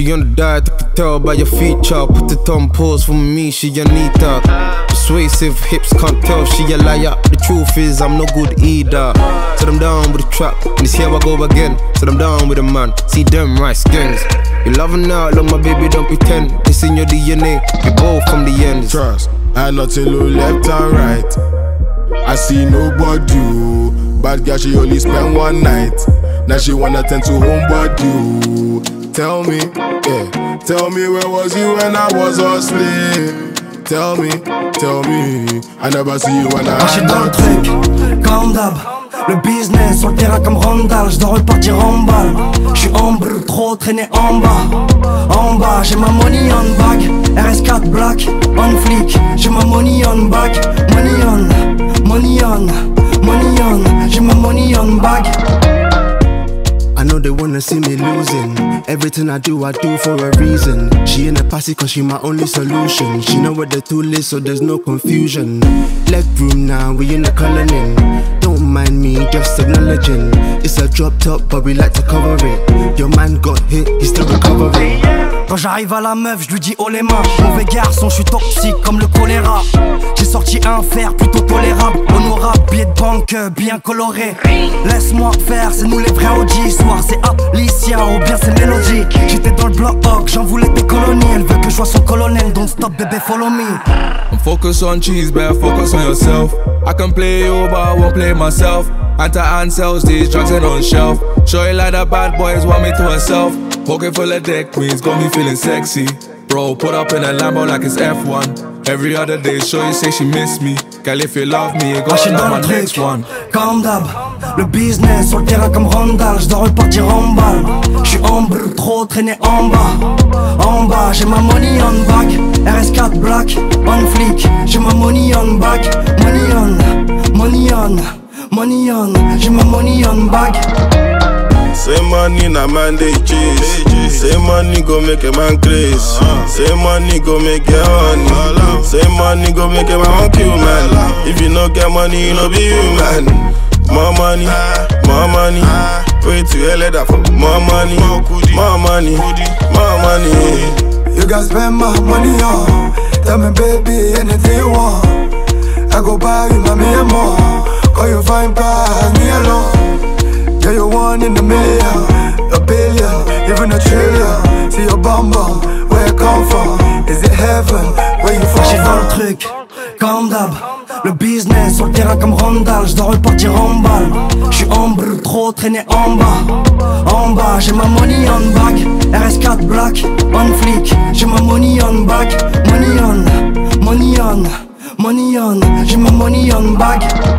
She on the diet, I can tell by your feature. Put it on pause for me, she Anita. Persuasive hips, can't tell she a liar. The truth is I'm no good either. So I'm down with the trap, and this here I go again. So I'm down with the man, see them rice gangs. You loving out, look my baby, don't pretend. It's in your DNA, we both from the end. Trust, I nothing low left and right. I see nobody. Bad girl, she only spend one night. Now she wanna tend to homebody. Tell me, yeah, tell me where was you when I was hustling. Tell me, I never see you when I Marcher dans le truc, comme d'hab. Le business sur le terrain comme Randall. J'dois repartir en balle. J'suis en brut, trop traîné en bas. En bas, j'ai ma money on bag. RS4 black, on fleek. J'ai ma money on bag. Money on, money on, money on. J'ai ma money on bag. I know they wanna see me losing. Everything I do for a reason. She in the posse cause she my only solution. She know what the tool is so there's no confusion. Leg room now, we in the coloring. Don't mind me, just acknowledging. It's a drop top but we like to cover it. Your man got hit, he's still recovering. Quand j'arrive à la meuf, je lui dis oh les mains. Mauvais garçon, je suis toxique comme le choléra. J'ai sorti un fer plutôt tolérable. Honorable, billet de banque bien coloré. Laisse-moi faire, c'est nous les vrais OG. Soir c'est Alicia ou bien c'est Mélodie. J'étais dans le bloc, j'en voulais des colonies. Elle veut que je sois son colonel, don't stop baby follow me. I'm focused on cheese, better focus on yourself. I can play you but I won't play myself. Anti-hand sells these drugs ain't on shelf. Show you like the bad boys want me to herself. Pocket full of dick queens, got me feeling sexy. Bro, put up in a Lambo like it's F1. Every other day, show you say she miss me. Girl, if you love me, you gotta love my next one. Comme d'hab, le business sur le terrain comme Randall. J'dois repartir en balle. J'suis en brut, trop traîné en bas. En bas, j'ai ma money on bag. RS4 black, on fleek. J'ai ma money on bag. Money on, money on, money on. J'ai ma money on bag. Say money na man they chase. Say money go make a man crazy. Say money go make you honey. Say money go make a man kill man. If you no get money, you no be human. More money, more money. Pray to hell that for more money, more money, more money. You can spend my money on. Tell me baby anything you want. I go buy you my me more. Call you find pass me alone. Yeah, you're one in a million, a billion, even a trillion. See your bum bum, where it come from? Is it heaven, where you from? Marcher dans le truc, comme d'hab. Le business sur le terrain comme Randall. J'dois repartir en balle. J'suis en brut, trop traîné en bas. En bas, j'ai ma money on bag. RS4 black, on fleek. J'ai ma money on bag. Money on, money on, money on. J'ai ma money on bag.